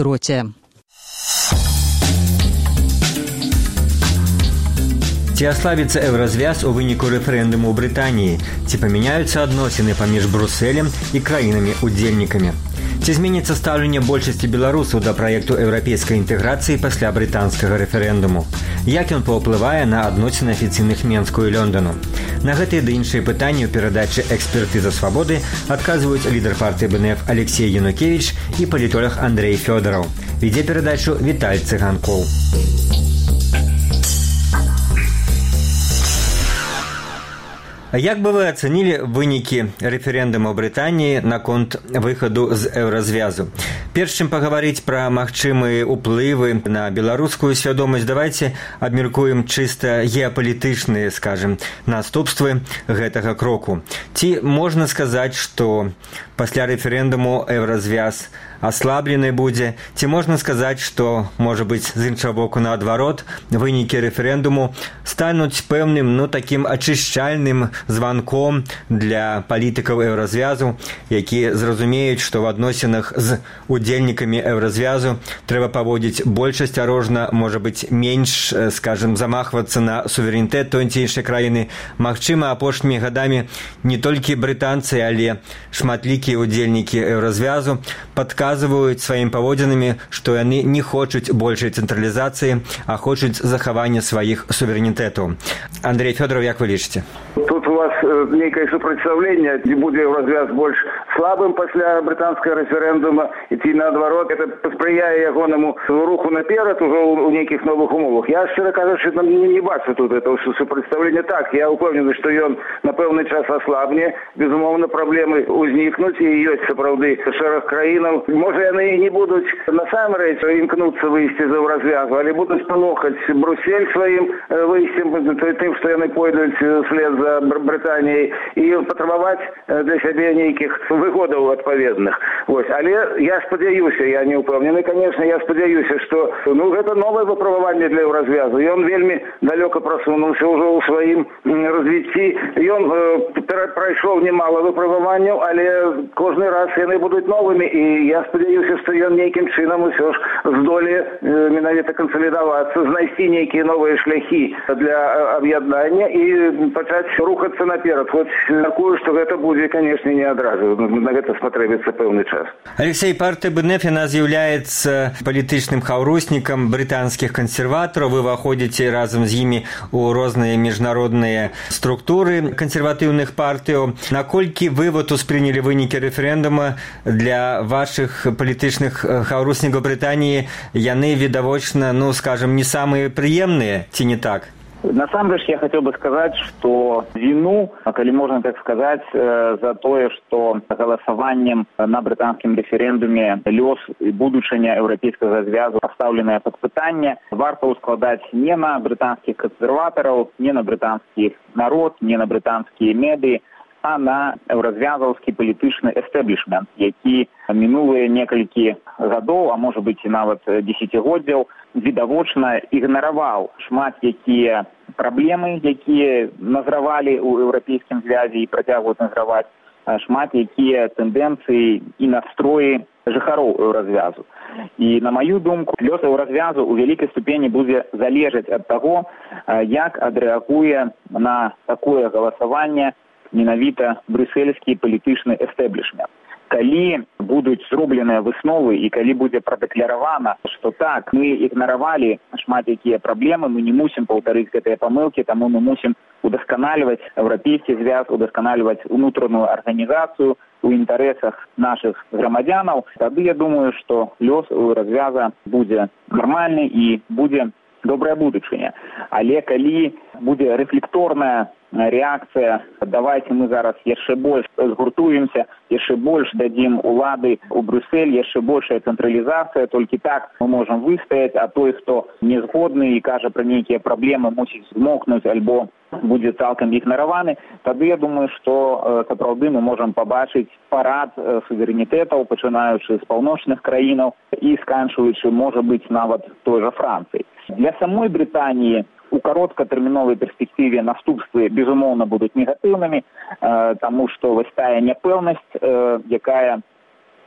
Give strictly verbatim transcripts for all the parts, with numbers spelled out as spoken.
роце. Ці аслабіцца еўразвяз у выніку рэферэндуму ў Брытаніі? Ці памяняюцца адносіны паміж Брусэлем і краінамі-удзельнікамі? Ці зменіцца стаўленне большасці беларусаў да праекту еўрапейскай інтэграцыі пасля брытанскага рэферэндуму? Як ён паўплывае на адносіны афіцыйных Менску і Лёндану? На гэтыя ды іншыя пытанні ў перадачы «Экспертыза свабоды» адказваюць лідар партыі бэ эн эф Алексей Янукевіч і палітолог Андрей Фёдораў. Вядзе перадачу Віталь Цыганкоў. Як бы вы ацэнілі вынікі рэферэндуму Брытаніі наконт выхаду з еўразвязу? Перш чым пагаварыць пра магчымыя ўплывы на беларускую свядомасць, давайце абмеркуем чыста геапалітычныя, скажем, наступствы гэтага кроку. Ці можна сказаць, што пасля рэферэндуму еўразвяз аслаблены будзе, ці можна сказаць, што, можа быць, з іншага боку наадварот, вынікі рэферэндуму стануць пэўным, ну, такім ачышчальным званком для палітыкаў еўразвязу, якія зразумеюць, што ў адносінах з удзельнікамі еўразвязу трэба паводзіць больш асцярожна, можа быць, менш, скажем, замахвацца на суверэнітэт той ці іншай краіны. Магчыма, апошнімі гадамі не толькі брытанцы, але шматлікія удзельнікі еўразвязу падказваюць сваім паводзінамі, што яны не хочуць большай цэнтралізацыі, а хочуць захавання сваіх суверэнітэтаў. Андрей Фёдоров, як вы лічыце? Тут у вас э, некое супрацьстаўленне, ці будзе еўразвяз больш слабым пасля брытанскага рэферэндума, і ці наадварот, это паспрыяе ягонаму руху наперад ужо ў нейкіх новых умовах. Я, шчыра кажучы, не, не бачу тут этого супрацьстаўлення. Так, я упэўнены, што ён на пэўны час аслабне. Безумоўна, праблемы узнікнуць, і ёсць сапраўды шэраг краінаў. Можа, яны не будуць насамрэч імкнуцца выйсці з еўразвязу, але будуць палохаць Брусель сваім выйсцем, тым, што яны пойдуць след за Брытаніяй, і патрабаваць для сябе нейкіх выгодаў адпаведных. Вось. Але я спадзяюся, я не ўпэўнены, конечно, я спадзяюся, што ну, гэта новае выпрабаванне для еўразвязу. Ён вельмі далёка прасунуўся ўжо ў сваім развіцці. Ён э, прайшоў немало выпрабаванняў, але кожны раз яны будуць новымі, і я спадзяюся, што ён нейкім чынам усё ж здолее э, менавіта кансалідавацца, знайсці нейкія новыя шляхі для аб'яднання і пачаць рухацца наперад. Хоць такую, што гэта будзе, канешне, не адразу. На гэта спатрэбіцца пэўны час. Алексей, партыя бэ эн эф, яна з'яўляецца палітычным хаўруснікам брытанскіх кансерватараў. Вы ўваходзіце разам з імі ў розныя міжнародныя структуры кансерватыўных партыяў. Наколькі вы вот успрынялі вынікі рэферэндума для вашых палітычных хаўруснікаў Брытаніі, яны відавочна, ну, скажем, не самыя прыемныя, ці не так? Насамрэч, я хотел бы сказать, что вину, коли можно так сказать, за то, что голосованием на британском референдуме лёс и будучыня еўрапейскага звязу поставленное под пытанне, варто ускладать не на британских консерваторов, не на британский народ, не на британские медии, а на еўразвязаўскі палітычны эстеблішмент, які мінулыя некалькі гадоў, а можа быць і нават дзесяцігоддзяў, відавочна ігнараваў шмат якія праблемы, якія назравалі ў еўрапейскім звязе і працягваюць назраваць, шмат якія тэндэнцыі і настроі жыхароў еўразвязу. І, на маю думку, лёс еўразвязу ў вялікай ступені будзе залежаць ад таго, як адрэагуе на такое галасаванне менавіта брюссельскі палітычны эстеблішмент. Калі будуць зробленыя высновы і калі будзе прадэкляравана, што так, мы ігнаравалі шмат якія праблемы, мы не мусім паўтарыць гэтыя памылкі, таму мы мусім удасканальваць еўрапейскі звяз, удасканальваць унутраную арганізацыю у інтарэсах нашых грамадзянаў, тады я думаю, што лёс еўразвяза будзе нармальны і будзе добрая будучыня. Але калі будзе рэфлекторная реакция, давайте мы зараз яшчэ больш згуртуемся, яшчэ больш дадзім улады ў Брюссель, яшчэ большая цэнтралізацыя, толькі так мы можам выстаяць, а той, хто не згодны і кажа пра нейкія праблемы, мусіць змокнуць альбо будзе цалкам ігнараваны, тады я думаю, што сапраўды мы можам пабачыць парад суверэнітэтаў, пачынаючы з паўночных краінаў і сканчваючы, можа быць, нават той жа Францыі. Для самой Брытаніі у кароткатэрміновай перспектыве наступствы, безумоўна, будуць негатыўнымі, э, таму што вось тая няпэўнасць, э, якая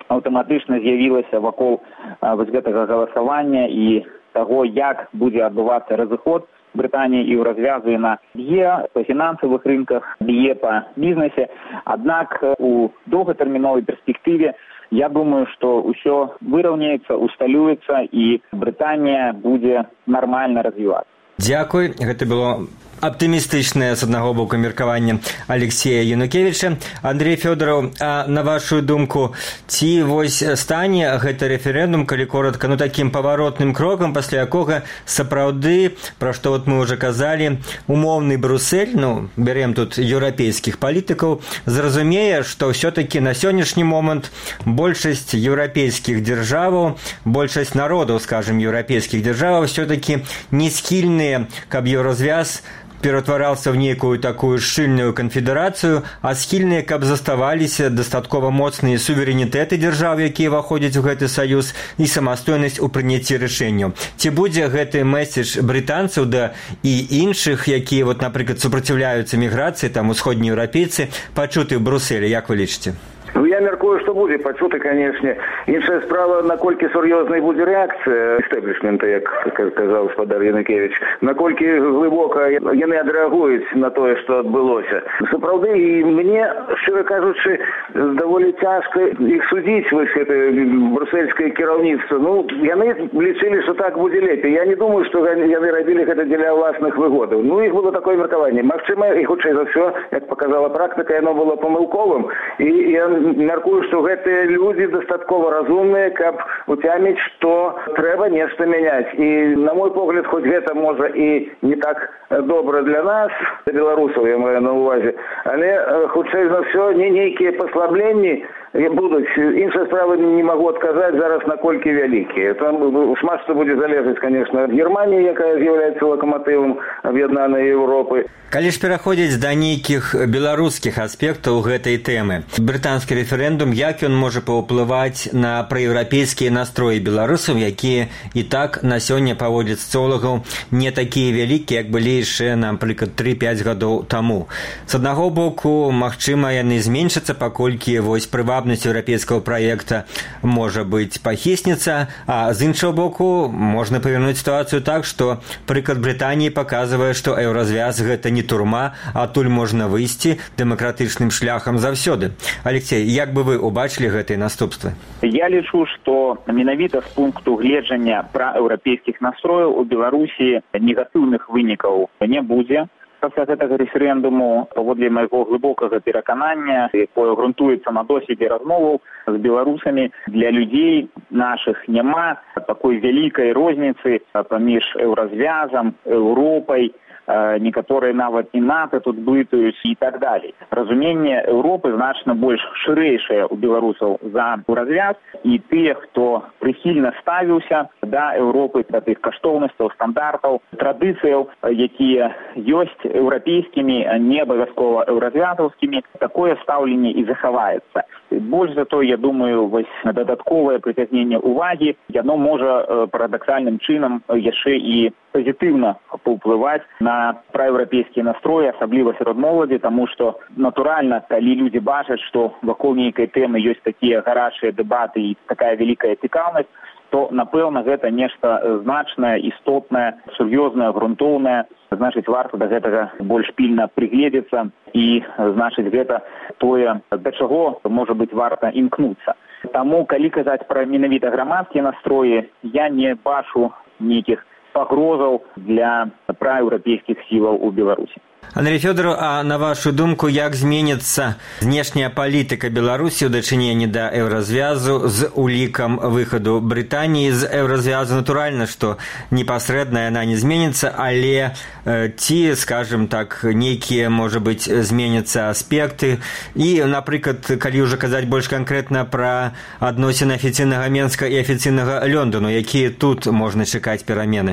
аўтаматычна з'явілася вакол вось гэтага галасавання і таго, як будзе адбывацца разыход Брытаніі і ў развязу на б'е па фінансавых рынках, б'е па бізнесе. Аднак у доўгатэрміновай перспектыве я думаю, што ўсё выраўняецца, усталюецца і Брытанія будзе нармальна развівацца. Дзякуй. Гэта было аптымістычнае з аднаго боку меркаванне Алексея Янукевіча. Андрей Фёдораў, а на вашу думку, ці вось стане гэты рэферэндум, калі коротка, ну такім паваротным крокам, пасля якога сапраўды, пра што вот мы ўжо казалі, умоўны Брюссель, ну, бярем тут еўрапейскіх палітыкаў, зразумее, што ўсё-такі на сённяшні момант большасць еўрапейскіх дзяржаваў, большасць народаў, скажем, еўрапейскіх дзяржаваў ўсё-такі не схільныя, каб еўразвяз ператварался в некую такую шчыльную канфедэрацыю, а схільныя, каб заставаліся дастаткова моцныя суверэнітэты дзяржаў, якія ўваходзяць у гэты саюз, і самастойнасць у прыняцці рашэнняў. Ці будзе гэты месседж брытанцаў, да і іншых, якія, вот, напрыклад, супраціўляюцца міграцыі, там усходнееўрапейцы, пачуты ў Брюсселі, як вы лічыце? Ну, я мяркую, што будзе пачуты, канешне. Іншая справа, наколькі сур'ёзнай будзе рэакцыя эстаблішмента, як казаў гаспадар Янукевіч, наколькі глыбока яны адрэагуюць на тое, што адбылося. Сапраўды, і мне, шчыра кажучы, даволі цяжка іх судзіць, вось гэта брусельскае кіраўніцтва. Ну, яны лічылі, што так будзе лепей. Я не думаю, што яны рабілі гэта дзеля ўласных выгодаў. Ну, іх было такое меркаванне. Магчыма, і хутчэй за ўсё, як показала практыка, яно было памылковым. І я мяркую, што гэтыя людзі дастаткова разумныя, каб уцяміць, што трэба нешта мяняць. І, на мой погляд, хоць гэта можа і не так добра для нас, для беларусаў, я маю на ўвазе, але, хутчэй за ўсё, не нейкія паслабленні будуць. Іншая справа, не магу адказаць зараз, наколькі вялікія. Там шмат што будзе залежаць, конечно, ад Германіі, якая з'яўляецца лакаматывам аб'яднанай Еўропы. Калі ж пераходзіць да нейкіх беларускіх аспектаў гэтай тэмы, брытанскі рэферэндум, як ён можа паўплываць на праеўрапейскія настроі беларусаў, якія і так на сёння паводзяць соцыолагаў не такія вялікія, як былі яшчэ, напрыклад, тры-пяць гадоў таму. З аднаго боку, магчыма, яны зменшацца, паколькі вось прывабнасць еўрапейскага праекта можа быць пахісніца, а з іншага боку, можна павярнуць сітуацыю так, што прыклад Брытаніі паказвае, што еўразвяз гэта не турма, адтуль можна выйсці дэмакратычным шляхам заўсёды. Алексей, як бы вы убачылі гэтыя наступствы? Я лічу, што менавіта з пункту гледжання праеўрапейскіх настрояў у Беларусі негатыўных вынікаў не будзе. Пасля гэтага рэферэндуму, паводле майго глыбокага пераканання, якое грунтуецца на досведзе размоваў з беларусамі, для людзей нашых няма такой вялікай розніцы паміж еўразвязам, Еўропай, некаторыя нават і НАТО тут блытаюць і так далей. Разуменне Еўропы значна больш шырэйшае ў беларусаў за развяз, і тыя, хто прыхільна ставіўся да Еўропы, да тых каштоўнасцяў, стандартаў, традыцыяў, якія ёсць еўрапейскімі, а не абавязкова еўразвязаўскімі, такое стаўленне і захаваецца. Больш за то, я думаю, вось дадатковае прыцягненне ўвагі, яно можа парадаксальным чынам яшчэ і пазітыўна паўплываць на праеўрапейскія настроі, асабліва сярод моладзі, таму што, натуральна, калі людзі бачаць, што вакол нейкай тэмы ёсць такія гарачыя дэбаты і такая вялікая цікаўнасць, то, напэўна, гэта нешта значнае, істотнае, сур'ёзнае, грунтоўнае. Значыць, варта да гэтага больш пільна прыгледзецца і, значыць, гэта тое, да чаго, можа быць, варта імкнуцца. Таму, калі казаць пра менавіта грамадскія настроі, я не бачу нейкіх пагрозаў для праеўрапейскіх сілаў у Беларусі. Андрей Фёдоров, а на вашу думку, як зменіцца знешняя палітыка Беларусі ў дачыненні да еўразвязу з улікам выхаду Брытаніі з еўразвязу? Натуральна, што непасрэдна яна не зменіцца, але э, ці, скажем так, нейкія, можа быць, зменяцца аспекты. І, напрыклад, калі ўжо казаць больш канкрэтна пра адносіны афіцыйнага Менска і афіцыйнага Лондону, якія тут можна чакаць перамены?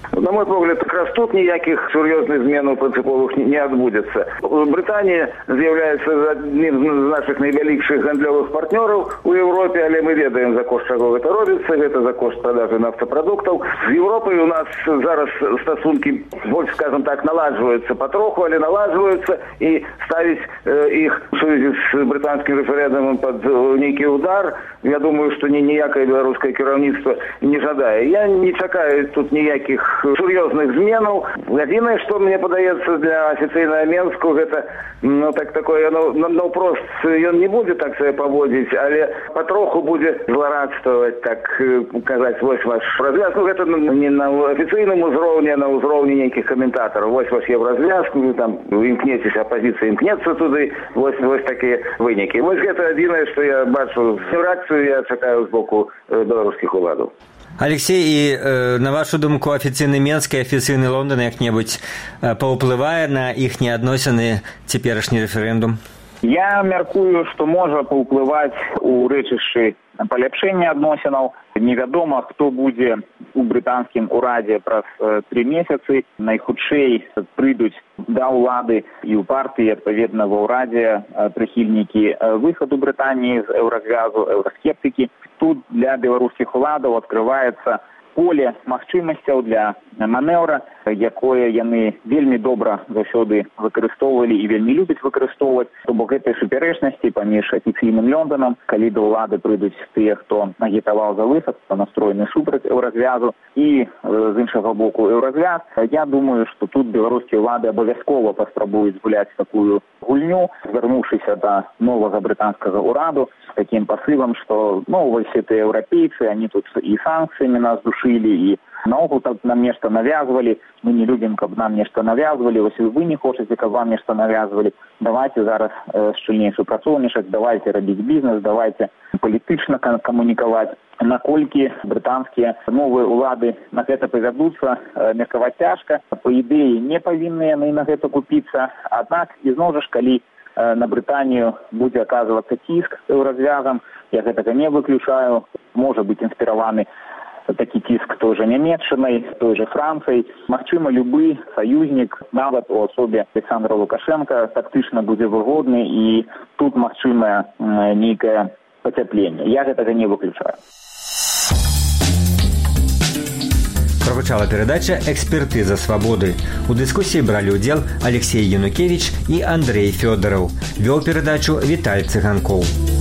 На мой погляд, как раз тут никаких серьезных измен принциповых не отбудется. Британия является одним из наших наибольших гандлевых партнеров у Европе, але мы ведаем, за кошт чего это робится, это за кошт продажи нафтопродуктов. С Европой у нас зараз стосунки, больше, скажем так, налаживаются потроху, але налаживаются, и ставить э, их в связи с британским референдумом под некий удар, я думаю, что ни никакое белорусское керовництво не жадает. Я не чакаю тут никаких серьезных зменов. Единое, что мне подается для официального Менску, это, ну, так такое, ну, ну просто он не будет так себя поводить, але потроху будет злорадствовать, так сказать, вось ваш развяз. Ну, это не на официальном уровне, а на уровне неких комментаторов. Вось ваш еврозвяз, ну, там, имкнетесь, оппозиция имкнется туда, вось, вось такие выники. Вось это единое, что я бачу. Реакцию я чакаю с боку белорусских уладов. Алексей, і э, на вашу думку, афіцыйны Менск і афіцыйны Лондон як-небудзь э, паўплывае на іхнія адносіны цяперашні рэферэндум? Я мяркую, што можа паўплываць у рэчышчы паляпшэння адносінаў. Невядома, хто будзе у брытанскім урадзе праз э, тры месяцы. Найхутчэй прыйдуць да ўлады і ў партыі, адпаведна, ва ўрадзе э, прыхільнікі э, выхаду Брытаніі з еўразвязу, еўраскептыкі. Тут для беларускіх уладаў адкрываецца поле магчымасцяў для манеўра, якое яны вельмі добра заўсёды выкарыстоўвалі і вельмі любяць выкарыстоўваць. То бок гэтай супярэчнасці паміж афіцыйным Лондонам, калі да ўлады прыйдуць тыя, хто агітаваў за выхад, хто настроены супраць еўразвязу, і з іншага боку еўразвяз, я думаю, што тут беларускія ўлады абавязкова паспрабуюць гуляць такую гульню, звярнуўшыся да новага брытанскага ўраду з такім пасылам, што, ну, вось гэтыя еўрапейцы, они тут і санкцыямі нас душылі, і наогул так нам нешта навязвалі, мы не любім, каб нам нешта навязвалі, вось вы не хочаце, каб вам нешта навязвалі, давайте зараз э, шчыльней супрацоўнічаць, давайте рабіць бізнес, давайте палітычна камунікаваць. Наколькі брытанскія новыя ўлады на гэта павядуцца, э, меркаваць цяжка, па ідэі не павінны яны на гэта купіцца, аднак ізноў жа ж, калі э, на Брытанію будзе аказвацца ціск еўразвязам, я гэтага не выключаю, можа быць інспіраваны такі ціск той же Нямецчынай, той же Францыяй. Магчыма, любы саюзнік, нават у асобе Александра Лукашенка, тактычна будзе выгодны, і тут магчымае нейкае пацяпленне. Я гэтага не выключаю. Прагучала перадача «Экспертыза свабоды». У дыскусіі бралі ўдзел Алексей Янукевіч і Андрей Фёдораў. Вёў перадачу Віталь Цыганкоў.